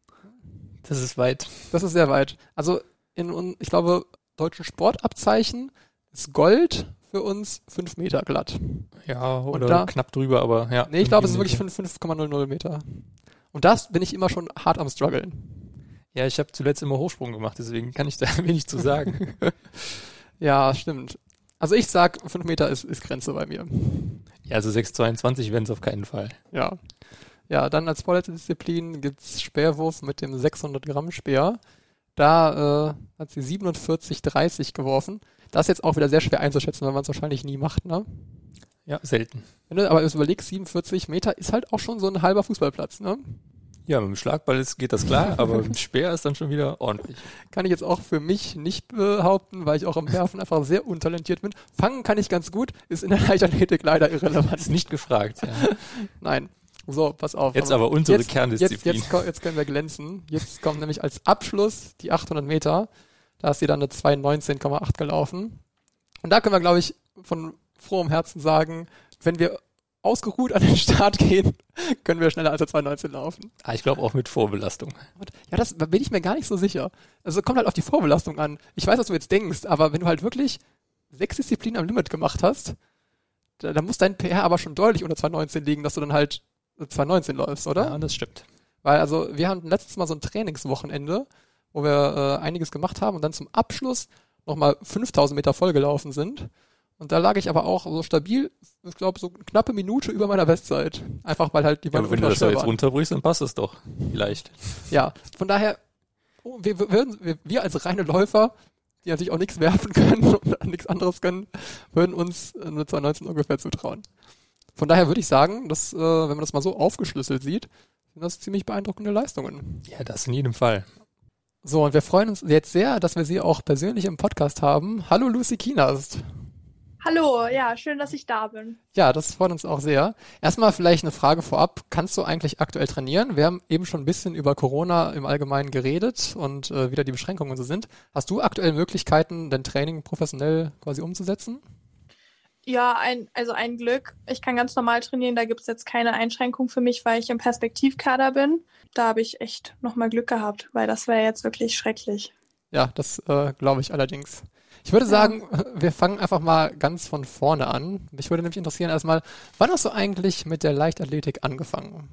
Das ist weit. Das ist sehr weit. Also in, ich glaube, deutschen Sportabzeichen ist Gold für uns fünf Meter glatt. Ja, oder da, knapp drüber, aber ja. Nee, ich glaube, es ist wirklich fünf Komma null null Meter. Und das bin ich immer schon hart am struggeln. Ja, ich habe zuletzt immer Hochsprung gemacht, deswegen kann ich da wenig zu sagen. Ja, stimmt. Also ich sag, fünf Meter ist, ist Grenze bei mir. Ja, also sechs Komma zweiundzwanzig werden es auf keinen Fall. Ja. Ja, dann als vorletzte Disziplin gibt's Speerwurf mit dem sechshundert Gramm Speer. Da äh, hat sie siebenundvierzig dreißig geworfen. Das ist jetzt auch wieder sehr schwer einzuschätzen, weil man es wahrscheinlich nie macht, ne? Ja, selten. Wenn du aber überlegst, siebenundvierzig Meter ist halt auch schon so ein halber Fußballplatz, ne? Ja, mit dem Schlagball ist, geht das klar, aber mit dem Speer ist dann schon wieder ordentlich. Kann ich jetzt auch für mich nicht behaupten, weil ich auch am Werfen einfach sehr untalentiert bin. Fangen kann ich ganz gut, ist in der Leichtathletik leider irrelevant. Ist nicht gefragt, ja. Nein. So, pass auf. Jetzt aber unsere jetzt, Kerndisziplin. Jetzt, jetzt, jetzt können wir glänzen. Jetzt kommt nämlich als Abschluss die achthundert Meter. Da ist sie dann eine zwei neunzehn Komma acht gelaufen. Und da können wir, glaube ich, von frohem Herzen sagen, wenn wir ausgeruht an den Start gehen, können wir schneller als eine zwei neunzehn laufen. Ah, ich glaube auch mit Vorbelastung. Ja, das da bin ich mir gar nicht so sicher. Also kommt halt auf die Vorbelastung an. Ich weiß, was du jetzt denkst, aber wenn du halt wirklich sechs Disziplinen am Limit gemacht hast, da, da muss dein P R aber schon deutlich unter zwei neunzehn liegen, dass du dann halt zwei neunzehn läufst, oder? Ja, das stimmt. Weil also wir hatten letztes Mal so ein Trainingswochenende, wo wir äh, einiges gemacht haben und dann zum Abschluss nochmal fünftausend Meter voll gelaufen sind. Und da lag ich aber auch so stabil, ich glaube, so eine knappe Minute über meiner Bestzeit. Einfach weil halt die Ja, aber wenn du das da jetzt runterbrichst, dann passt es doch. Vielleicht. Ja, von daher, oh, wir, wir, wir, wir als reine Läufer, die natürlich auch nichts werfen können und nichts anderes können, würden uns eine zwei neunzehn ungefähr zutrauen. Von daher würde ich sagen, dass, äh, wenn man das mal so aufgeschlüsselt sieht, sind das ziemlich beeindruckende Leistungen. Ja, das in jedem Fall. So, und wir freuen uns jetzt sehr, dass wir Sie auch persönlich im Podcast haben. Hallo Lucy Kienast. Hallo, ja, schön, dass ich da bin. Ja, das freut uns auch sehr. Erstmal vielleicht eine Frage vorab. Kannst du eigentlich aktuell trainieren? Wir haben eben schon ein bisschen über Corona im Allgemeinen geredet und äh, wieder die Beschränkungen so sind. Hast du aktuell Möglichkeiten, dein Training professionell quasi umzusetzen? Ja, ein, also ein Glück. Ich kann ganz normal trainieren, da gibt es jetzt keine Einschränkung für mich, weil ich im Perspektivkader bin. Da habe ich echt nochmal Glück gehabt, weil das wäre jetzt wirklich schrecklich. Ja, das äh, glaube ich allerdings. Ich würde sagen, ja. Wir fangen einfach mal ganz von vorne an. Mich würde nämlich interessieren erstmal, wann hast du eigentlich mit der Leichtathletik angefangen?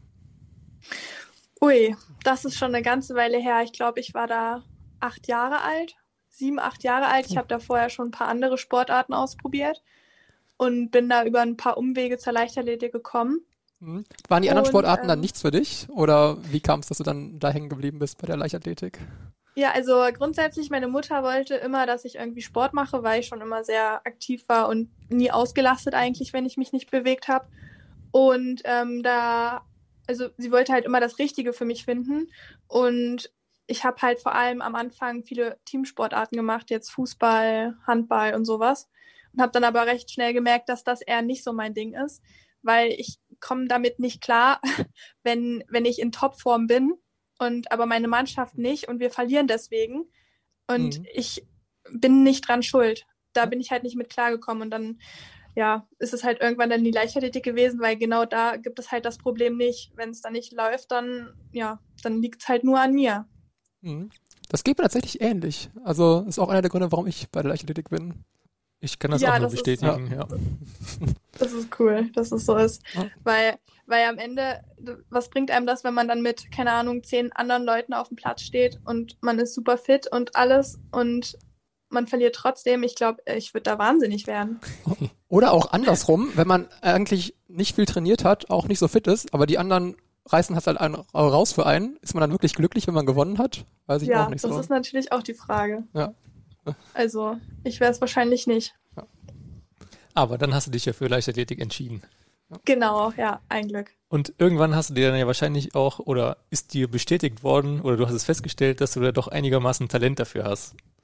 Ui, das ist schon eine ganze Weile her. Ich glaube, ich war da acht Jahre alt, sieben, acht Jahre alt. Ich habe da vorher schon ein paar andere Sportarten ausprobiert und bin da über ein paar Umwege zur Leichtathletik gekommen. Mhm. Waren die anderen und, Sportarten ähm, dann nichts für dich? Oder wie kam es, dass du dann da hängen geblieben bist bei der Leichtathletik? Ja, also grundsätzlich, meine Mutter wollte immer, dass ich irgendwie Sport mache, weil ich schon immer sehr aktiv war und nie ausgelastet eigentlich, wenn ich mich nicht bewegt habe. Und ähm, da, also sie wollte halt immer das Richtige für mich finden. Und ich habe halt vor allem am Anfang viele Teamsportarten gemacht, jetzt Fußball, Handball und sowas. Und habe dann aber recht schnell gemerkt, dass das eher nicht so mein Ding ist, weil ich komme damit nicht klar, wenn, wenn ich in Topform bin. Und aber meine Mannschaft nicht und wir verlieren deswegen und mhm. ich bin nicht dran schuld. Da bin ich halt nicht mit klargekommen und dann ja, ist es halt irgendwann dann die Leichtathletik gewesen, weil genau da gibt es halt das Problem nicht. Wenn es dann nicht läuft, dann ja, dann liegt es halt nur an mir. Mhm. Das geht mir tatsächlich ähnlich. Also ist auch einer der Gründe, warum ich bei der Leichtathletik bin. Ich kann das ja, auch nur das bestätigen. Ist, ja. Das ist cool, dass es so ist. Ja. Weil, weil am Ende, was bringt einem das, wenn man dann mit, keine Ahnung, zehn anderen Leuten auf dem Platz steht und man ist super fit und alles und man verliert trotzdem. Ich glaube, ich würde da wahnsinnig werden. Oder auch andersrum, wenn man eigentlich nicht viel trainiert hat, auch nicht so fit ist, aber die anderen reißen es halt einen raus für einen. Ist man dann wirklich glücklich, wenn man gewonnen hat? Weiß ich ja, auch nicht das so. ist natürlich auch die Frage. Ja. Also, ich wäre es wahrscheinlich nicht. Ja. Aber dann hast du dich ja für Leichtathletik entschieden. Genau, ja, ein Glück. Und irgendwann hast du dir dann ja wahrscheinlich auch, oder ist dir bestätigt worden, oder du hast es festgestellt, dass du da doch einigermaßen Talent dafür hast.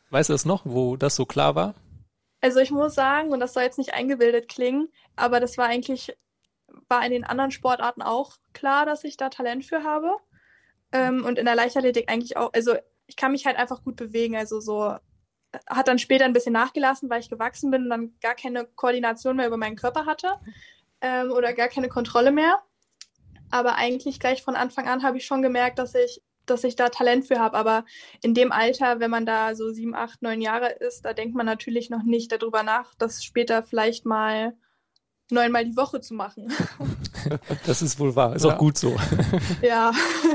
Weißt du das noch, wo das so klar war? Also ich muss sagen, und das soll jetzt nicht eingebildet klingen, aber das war eigentlich, war in den anderen Sportarten auch klar, dass ich da Talent für habe. Ähm, und in der Leichtathletik eigentlich auch. Also ich kann mich halt einfach gut bewegen. Also so hat dann später ein bisschen nachgelassen, weil ich gewachsen bin und dann gar keine Koordination mehr über meinen Körper hatte ähm, oder gar keine Kontrolle mehr. Aber eigentlich gleich von Anfang an habe ich schon gemerkt, dass ich dass ich da Talent für habe. Aber in dem Alter, wenn man da so sieben, acht, neun Jahre ist, da denkt man natürlich noch nicht darüber nach, das später vielleicht mal neunmal die Woche zu machen. Das ist wohl wahr. Ist Ja. auch gut so. Ja.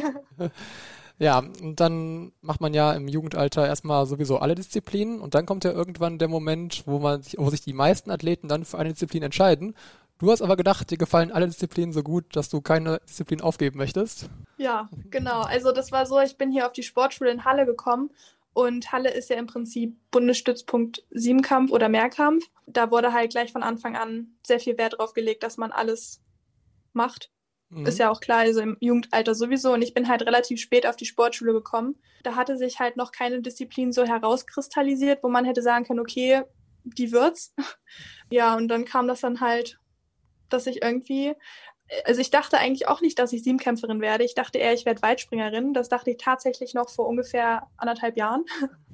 Ja, und dann macht man ja im Jugendalter erstmal sowieso alle Disziplinen und dann kommt ja irgendwann der Moment, wo man sich, wo sich die meisten Athleten dann für eine Disziplin entscheiden. Du hast aber gedacht, dir gefallen alle Disziplinen so gut, dass du keine Disziplin aufgeben möchtest. Ja, genau. Also das war so, ich bin hier auf die Sportschule in Halle gekommen und Halle ist ja im Prinzip Bundesstützpunkt Siebenkampf oder Mehrkampf. Da wurde halt gleich von Anfang an sehr viel Wert drauf gelegt, dass man alles macht. Mhm. Ist ja auch klar, also im Jugendalter sowieso. Und ich bin halt relativ spät auf die Sportschule gekommen. Da hatte sich halt noch keine Disziplin so herauskristallisiert, wo man hätte sagen können, okay, die wird's. Ja, und dann kam das dann halt, dass ich irgendwie, also ich dachte eigentlich auch nicht, dass ich Siebenkämpferin werde. Ich dachte eher, ich werde Weitspringerin. Das dachte ich tatsächlich noch vor ungefähr anderthalb Jahren.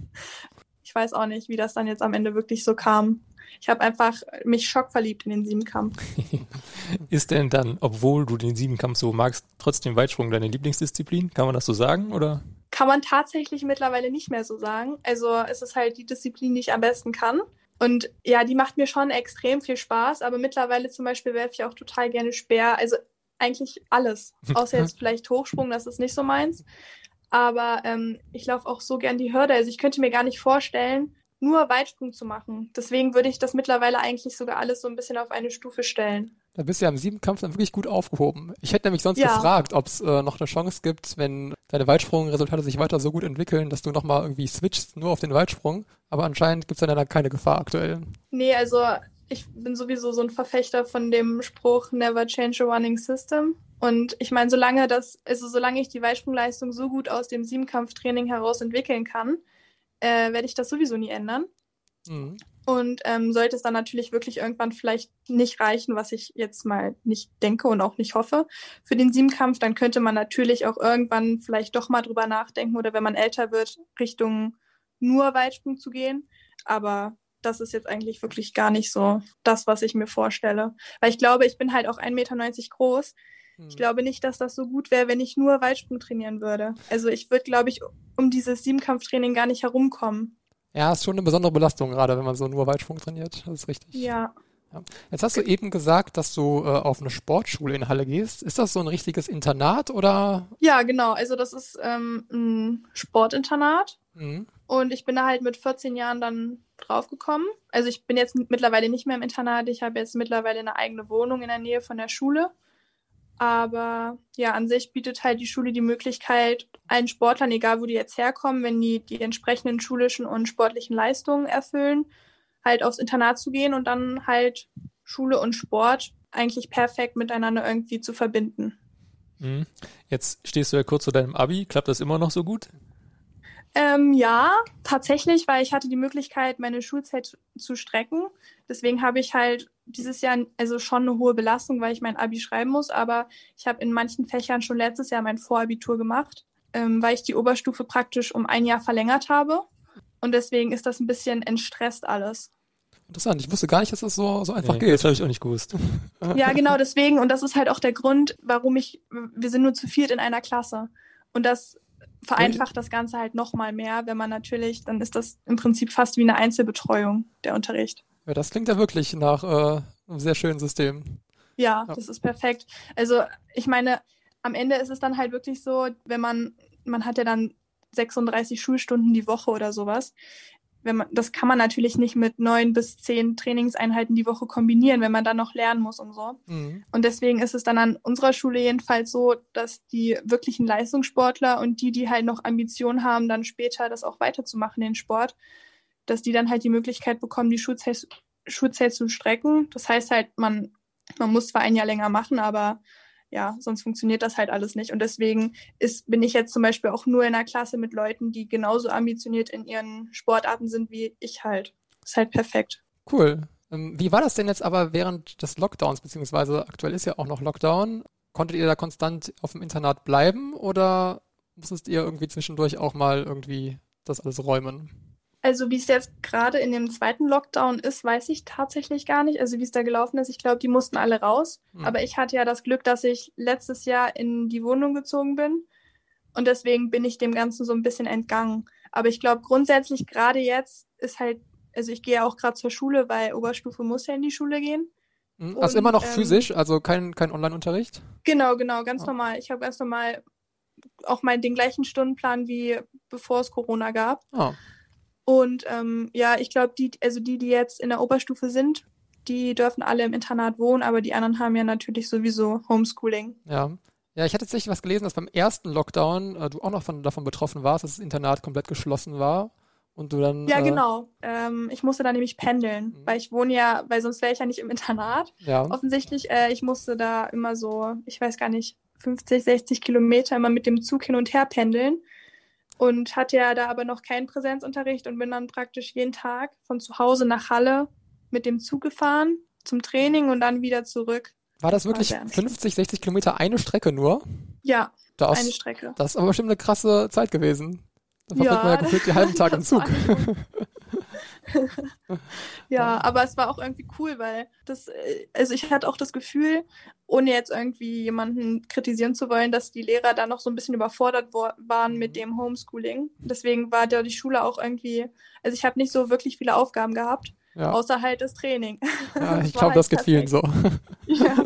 Ich weiß auch nicht, wie das dann jetzt am Ende wirklich so kam. Ich habe einfach mich schockverliebt in den Siebenkampf. Ist denn dann, obwohl du den Siebenkampf so magst, trotzdem Weitsprung deine Lieblingsdisziplin? Kann man das so sagen, oder? Kann man tatsächlich mittlerweile nicht mehr so sagen. Also es ist halt die Disziplin, die ich am besten kann. Und ja, die macht mir schon extrem viel Spaß, aber mittlerweile zum Beispiel werfe ich auch total gerne Speer. Also eigentlich alles, außer jetzt vielleicht Hochsprung, das ist nicht so meins. Aber ähm, ich laufe auch so gern die Hürde. Also ich könnte mir gar nicht vorstellen, nur Weitsprung zu machen. Deswegen würde ich das mittlerweile eigentlich sogar alles so ein bisschen auf eine Stufe stellen. Da bist du ja im Siebenkampf dann wirklich gut aufgehoben. Ich hätte nämlich sonst Ja. gefragt, ob es äh, noch eine Chance gibt, wenn deine Weitsprungresultate sich weiter so gut entwickeln, dass du nochmal irgendwie switchst nur auf den Weitsprung. Aber anscheinend gibt es dann keine Gefahr aktuell. Nee, also ich bin sowieso so ein Verfechter von dem Spruch Never change a running system. Und ich meine, solange das, also solange ich die Weitsprungleistung so gut aus dem Siebenkampftraining heraus entwickeln kann, äh, werde ich das sowieso nie ändern. Mhm. Und ähm, sollte es dann natürlich wirklich irgendwann vielleicht nicht reichen, was ich jetzt mal nicht denke und auch nicht hoffe, für den Siebenkampf, dann könnte man natürlich auch irgendwann vielleicht doch mal drüber nachdenken oder wenn man älter wird, Richtung nur Weitsprung zu gehen. Aber das ist jetzt eigentlich wirklich gar nicht so das, was ich mir vorstelle. Weil ich glaube, ich bin halt auch ein Meter neunzig groß. Ich glaube nicht, dass das so gut wäre, wenn ich nur Weitsprung trainieren würde. Also ich würde, glaube ich, um dieses Siebenkampftraining gar nicht herumkommen. Ja, ist schon eine besondere Belastung, gerade wenn man so nur Weitsprung trainiert. Das ist richtig. Ja. Ja. Jetzt hast du eben gesagt, dass du äh, auf eine Sportschule in Halle gehst. Ist das so ein richtiges Internat oder? Ja, genau. Also das ist ähm, ein Sportinternat. Mhm. Und ich bin da halt mit vierzehn Jahren dann draufgekommen. Also ich bin jetzt mittlerweile nicht mehr im Internat. Ich habe jetzt mittlerweile eine eigene Wohnung in der Nähe von der Schule. Aber ja, an sich bietet halt die Schule die Möglichkeit, allen Sportlern, egal wo die jetzt herkommen, wenn die die entsprechenden schulischen und sportlichen Leistungen erfüllen, halt aufs Internat zu gehen und dann halt Schule und Sport eigentlich perfekt miteinander irgendwie zu verbinden. Mhm. Jetzt stehst du ja kurz zu deinem Abi. Klappt das immer noch so gut? Ähm, ja, tatsächlich, weil ich hatte die Möglichkeit, meine Schulzeit zu, zu strecken. Deswegen habe ich halt dieses Jahr also schon eine hohe Belastung, weil ich mein Abi schreiben muss. Aber ich habe in manchen Fächern schon letztes Jahr mein Vorabitur gemacht, ähm, weil ich die Oberstufe praktisch um ein Jahr verlängert habe. Und deswegen ist das ein bisschen entstresst alles. Interessant. Ich wusste gar nicht, dass das so, so einfach Nee, geht. das habe ich auch nicht gewusst. Ja, genau deswegen. Und das ist halt auch der Grund, warum ich, wir sind nur zu viert in einer Klasse. Und das vereinfacht das Ganze halt noch mal mehr, wenn man natürlich, dann ist das im Prinzip fast wie eine Einzelbetreuung, der Unterricht. Ja, das klingt ja wirklich nach äh, einem sehr schönen System. Ja, Ja. das ist perfekt. Also ich meine, am Ende ist es dann halt wirklich so, wenn man, man hat ja dann sechsunddreißig Schulstunden die Woche oder sowas. Wenn man, das kann man natürlich nicht mit neun bis zehn Trainingseinheiten die Woche kombinieren, wenn man dann noch lernen muss und so. Mhm. Und deswegen ist es dann an unserer Schule jedenfalls so, dass die wirklichen Leistungssportler und die, die halt noch Ambitionen haben, dann später das auch weiterzumachen, den Sport, dass die dann halt die Möglichkeit bekommen, die Schulzeit, Schulzeit zu strecken. Das heißt halt, man, man muss zwar ein Jahr länger machen, aber ja, sonst funktioniert das halt alles nicht. Und deswegen ist, bin ich jetzt zum Beispiel auch nur in einer Klasse mit Leuten, die genauso ambitioniert in ihren Sportarten sind wie ich halt. Ist halt perfekt. Cool. Ähm, wie war das denn jetzt aber während des Lockdowns, beziehungsweise aktuell ist ja auch noch Lockdown? Konntet ihr da konstant auf dem Internat bleiben oder musstet ihr irgendwie zwischendurch auch mal irgendwie das alles räumen? Also wie es jetzt gerade in dem zweiten Lockdown ist, weiß ich tatsächlich gar nicht. Also wie es da gelaufen ist. Ich glaube, die mussten alle raus. Hm. Aber ich hatte ja das Glück, dass ich letztes Jahr in die Wohnung gezogen bin. Und deswegen bin ich dem Ganzen so ein bisschen entgangen. Aber ich glaube, grundsätzlich gerade jetzt ist halt, also ich gehe ja auch gerade zur Schule, weil Oberstufe muss ja in die Schule gehen. Hm, also Und, immer noch ähm, physisch, also kein, kein Online-Unterricht? Genau, genau, ganz Ah. normal. Ich habe ganz normal auch mal den gleichen Stundenplan wie bevor es Corona gab. Ah. Und ähm, ja, ich glaube, die, also die, die jetzt in der Oberstufe sind, die dürfen alle im Internat wohnen, aber die anderen haben ja natürlich sowieso Homeschooling. Ja. Ja, ich hatte tatsächlich was gelesen, dass beim ersten Lockdown äh, du auch noch von, davon betroffen warst, dass das Internat komplett geschlossen war und du dann... Ja, äh, genau. Ähm, ich musste da nämlich pendeln, Mhm. weil ich wohne ja, weil sonst wäre ich ja nicht im Internat. Ja. Offensichtlich, äh, ich musste da immer so, ich weiß gar nicht, fünfzig, sechzig Kilometer immer mit dem Zug hin und her pendeln und hatte ja da aber noch keinen Präsenzunterricht und bin dann praktisch jeden Tag von zu Hause nach Halle mit dem Zug gefahren zum Training und dann wieder zurück. War das Das war wirklich sehr anstrengend. fünfzig, sechzig Kilometer eine Strecke nur? Ja, Das, eine Strecke. das ist aber bestimmt eine krasse Zeit gewesen. Da verbringt man ja gefühlt den halben Tag im das Zug. war nicht gut. Ja, aber es war auch irgendwie cool, weil das, äh, also ich hatte auch das Gefühl, ohne jetzt irgendwie jemanden kritisieren zu wollen, dass die Lehrer da noch so ein bisschen überfordert wo- waren mit dem Homeschooling. Deswegen war da die Schule auch irgendwie, also ich habe nicht so wirklich viele Aufgaben gehabt, Ja, außer halt das Training. ja Das ich war glaube, halt das geht vielen perfekt. so. Ja.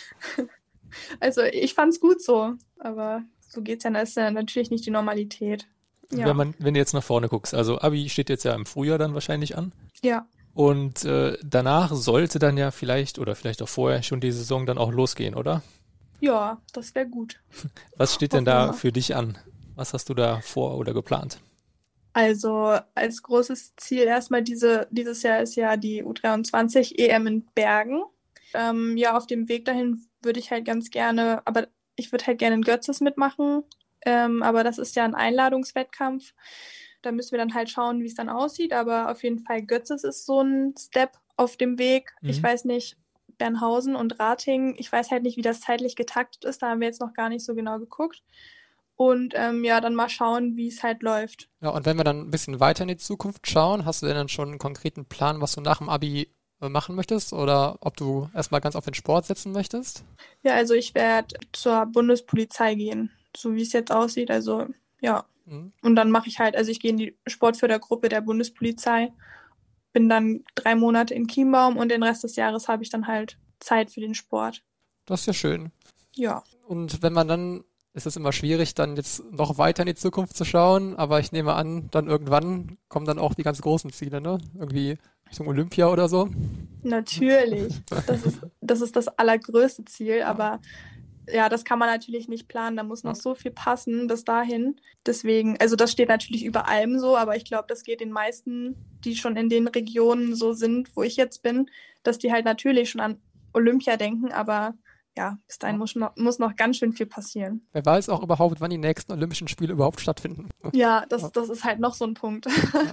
Also ich fand's gut so, aber so geht's ja, das ist ja natürlich nicht die Normalität. Ja, Wenn man, wenn du jetzt nach vorne guckst, also Abi steht jetzt ja im Frühjahr dann wahrscheinlich an. ja. Und äh, danach sollte dann ja vielleicht oder vielleicht auch vorher schon die Saison dann auch losgehen, oder? Ja, das wäre gut. Was steht denn Hoffen wir da mal. für dich an? Was hast du da vor oder geplant? Also als großes Ziel erstmal diese, dieses Jahr ist ja die U dreiundzwanzig E M in Bergen. Ähm, ja, auf dem Weg dahin würde ich halt ganz gerne, aber ich würde halt gerne in Götzes mitmachen. Ähm, aber das ist ja ein Einladungswettkampf. Da müssen wir dann halt schauen, wie es dann aussieht. Aber auf jeden Fall Götzes ist so ein Step auf dem Weg. Mhm. Ich weiß nicht, Bernhausen und Ratingen, ich weiß halt nicht, wie das zeitlich getaktet ist. Da haben wir jetzt noch gar nicht so genau geguckt. Und ähm, ja, dann mal schauen, wie es halt läuft. Ja, und wenn wir dann ein bisschen weiter in die Zukunft schauen, hast du denn dann schon einen konkreten Plan, was du nach dem Abi äh, machen möchtest oder ob du erstmal ganz auf den Sport setzen möchtest? Ja, also ich werde zur Bundespolizei gehen, so wie es jetzt aussieht. Also ja, Mhm. und dann mache ich halt, also ich gehe in die Sportfördergruppe der Bundespolizei, bin dann drei Monate in Chiembaum und den Rest des Jahres habe ich dann halt Zeit für den Sport. Das ist ja schön. Ja, Und wenn man dann, ist es immer schwierig, dann jetzt noch weiter in die Zukunft zu schauen, aber ich nehme an, dann irgendwann kommen dann auch die ganz großen Ziele, ne? Irgendwie Richtung Olympia oder so. natürlich. Das ist, das ist das allergrößte Ziel, aber ja, das kann man natürlich nicht planen. Da muss noch Ja. so viel passen bis dahin. Deswegen, also das steht natürlich über allem so, aber ich glaube, das geht den meisten, die schon in den Regionen so sind, wo ich jetzt bin, dass die halt natürlich schon an Olympia denken, aber ja, bis dahin Ja. muss noch, muss noch ganz schön viel passieren. Wer weiß auch überhaupt, wann die nächsten Olympischen Spiele überhaupt stattfinden. Ja, das, Ja. das ist halt noch so ein Punkt.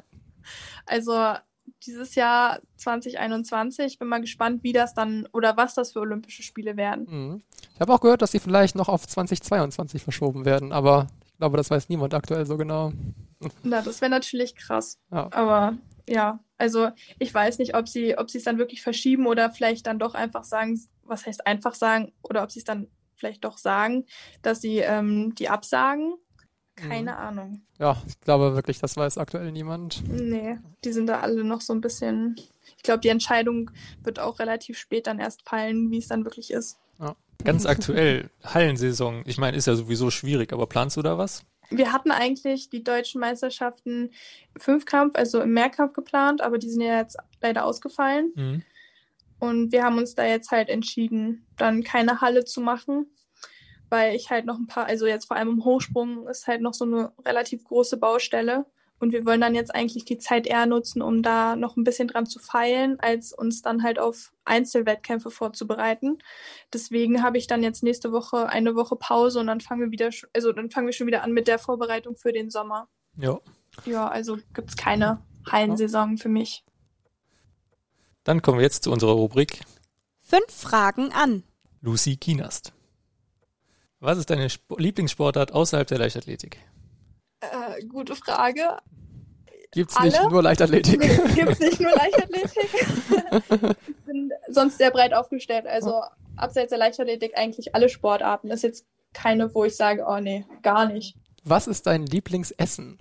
Also dieses Jahr zwanzig einundzwanzig, bin mal gespannt, wie das dann oder was das für Olympische Spiele werden. Mhm. Ich habe auch gehört, dass sie vielleicht noch auf zwanzig zweiundzwanzig verschoben werden, aber ich glaube, das weiß niemand aktuell so genau. Na, das wäre natürlich krass. Ja. Aber ja, also ich weiß nicht, ob sie, ob sie es dann wirklich verschieben oder vielleicht dann doch einfach sagen, was heißt einfach sagen, oder ob sie es dann vielleicht doch sagen, dass sie ähm, die absagen. Keine Mhm. Ahnung. Ja, ich glaube wirklich, das weiß aktuell niemand. Nee, die sind da alle noch so ein bisschen. Ich glaube, die Entscheidung wird auch relativ spät dann erst fallen, wie es dann wirklich ist. Ganz aktuell, Hallensaison. Ich meine, ist ja sowieso schwierig, aber planst du da was? Wir hatten eigentlich die deutschen Meisterschaften im Fünfkampf, also im Mehrkampf geplant, aber die sind ja jetzt leider ausgefallen. Mhm. Und wir haben uns da jetzt halt entschieden, dann keine Halle zu machen, weil ich halt noch ein paar, also jetzt vor allem im Hochsprung ist halt noch so eine relativ große Baustelle. Und wir wollen dann jetzt eigentlich die Zeit eher nutzen, um da noch ein bisschen dran zu feilen, als uns dann halt auf Einzelwettkämpfe vorzubereiten. Deswegen habe ich dann jetzt nächste Woche eine Woche Pause und dann fangen wir wieder, also dann fangen wir schon wieder an mit der Vorbereitung für den Sommer. Ja. Ja, also gibt es keine Hallensaison für mich. Dann kommen wir jetzt zu unserer Rubrik Fünf Fragen an Lucy Kienast. Was ist deine Sp- Lieblingssportart außerhalb der Leichtathletik? Äh, gute Frage. Gibt's Alle? nicht nur Leichtathletik? Nee, gibt's nicht nur Leichtathletik. Ich bin sonst sehr breit aufgestellt. Also abseits der Leichtathletik eigentlich alle Sportarten. Das ist jetzt keine, wo ich sage, oh nee, gar nicht. Was ist dein Lieblingsessen?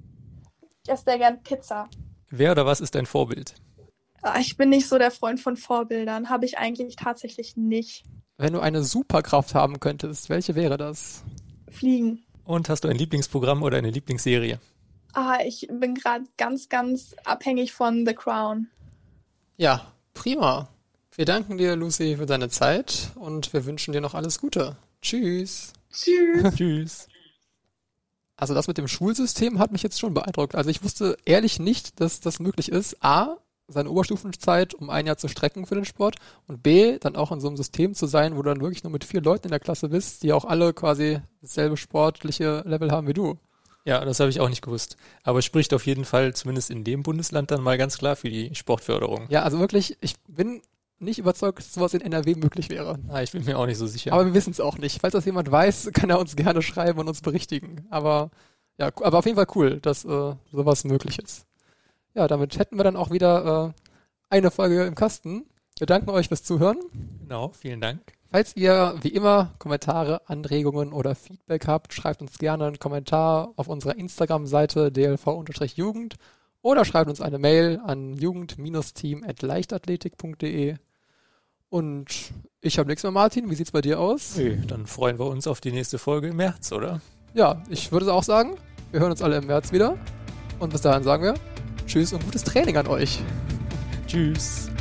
Ich esse sehr gern Pizza. Wer oder was ist dein Vorbild? Ah, Ich bin nicht so der Freund von Vorbildern. Habe ich eigentlich tatsächlich nicht. Wenn du eine Superkraft haben könntest, welche wäre das? Fliegen. Und hast du ein Lieblingsprogramm oder eine Lieblingsserie? Ah, ich bin gerade ganz, ganz abhängig von The Crown. Ja, prima. Wir danken dir, Lucy, für deine Zeit und wir wünschen dir noch alles Gute. Tschüss. Tschüss. Tschüss. Also das mit dem Schulsystem hat mich jetzt schon beeindruckt. Also ich wusste ehrlich nicht, dass das möglich ist. A, seine Oberstufenzeit um ein Jahr zu strecken für den Sport und B, dann auch in so einem System zu sein, wo du dann wirklich nur mit vier Leuten in der Klasse bist, die auch alle quasi dasselbe sportliche Level haben wie du. Ja, das habe ich auch nicht gewusst. Aber es spricht auf jeden Fall, zumindest in dem Bundesland, dann mal ganz klar für die Sportförderung. Ja, also wirklich, ich bin nicht überzeugt, dass sowas in N R W möglich wäre. Ah, ich bin mir auch nicht so sicher. Aber wir wissen es auch nicht. Falls das jemand weiß, kann er uns gerne schreiben und uns berichtigen. Aber ja, aber auf jeden Fall cool, dass äh, sowas möglich ist. Ja, damit hätten wir dann auch wieder äh, eine Folge im Kasten. Wir danken euch fürs Zuhören. Genau, vielen Dank. Falls ihr wie immer Kommentare, Anregungen oder Feedback habt, schreibt uns gerne einen Kommentar auf unserer Instagram-Seite d l v-jugend oder schreibt uns eine Mail an jugend-team at leichtathletik punkt de. Und ich habe nichts mehr, Martin. Wie sieht's bei dir aus? Okay, dann freuen wir uns auf die nächste Folge im März, oder? Ja, ich würde auch sagen, wir hören uns alle im März wieder. Und bis dahin sagen wir Tschüss und gutes Training an euch. Tschüss.